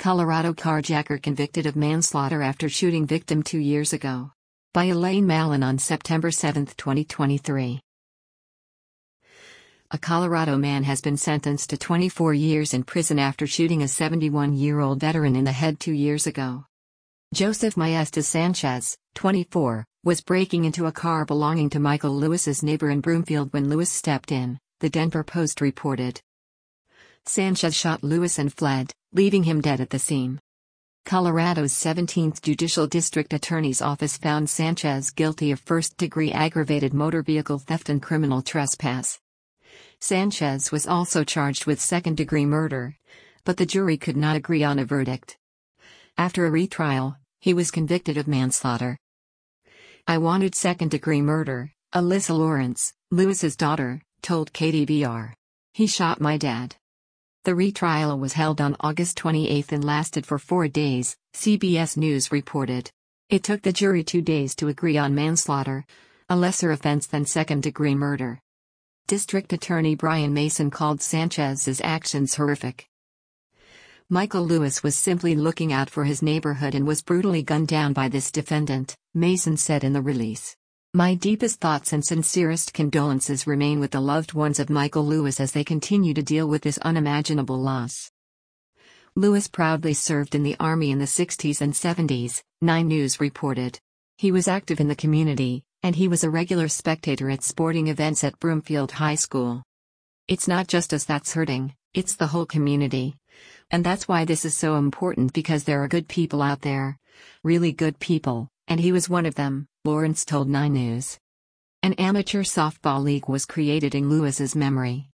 Colorado carjacker convicted of manslaughter after shooting victim 2 years ago. By Elaine Mallon on September 7, 2023. A Colorado man has been sentenced to 24 years in prison after shooting a 71-year-old veteran in the head 2 years ago. Joseph Maestas Sanchez, 24, was breaking into a car belonging to Michael Lewis's neighbor in Broomfield when Lewis stepped in, the Denver Post reported. Sanchez shot Lewis and fled, leaving him dead at the scene. Colorado's 17th Judicial District Attorney's Office found Sanchez guilty of first-degree aggravated motor vehicle theft and criminal trespass. Sanchez was also charged with second-degree murder, but the jury could not agree on a verdict. After a retrial, he was convicted of manslaughter. "I wanted second-degree murder," Alyssa Lawrence, Lewis's daughter, told KDVR. "He shot my dad." The retrial was held on August 28 and lasted for 4 days, CBS News reported. It took the jury 2 days to agree on manslaughter, a lesser offense than second-degree murder. District Attorney Brian Mason called Sanchez's actions horrific. "Michael Lewis was simply looking out for his neighborhood and was brutally gunned down by this defendant," Mason said in the release. "My deepest thoughts and sincerest condolences remain with the loved ones of Michael Lewis as they continue to deal with this unimaginable loss." Lewis proudly served in the Army in the 60s and 70s, 9 News reported. He was active in the community, and he was a regular spectator at sporting events at Broomfield High School. "It's not just us that's hurting, it's the whole community. And that's why this is so important, because there are good people out there. Really good people, and he was one of them," Lawrence told 9 News. An amateur softball league was created in Lewis's memory.